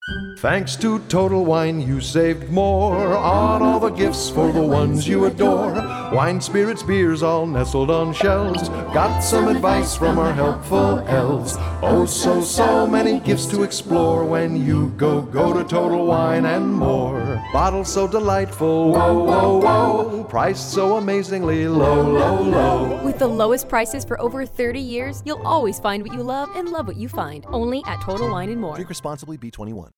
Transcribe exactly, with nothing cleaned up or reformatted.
Thanks to Total Wine, you saved more on all the gifts for the ones you adore. Wine, spirits, beers, all nestled on shelves. Got some advice from our helpful elves. Oh, so, so many gifts to explore when you go, go to Total Wine and More. Bottles so delightful, whoa, whoa, whoa. Priced so amazingly low, low, low. With the lowest prices for over thirty years, you'll always find what you love and love what you find. Only at Total Wine and More. Drink responsibly, B twenty-one.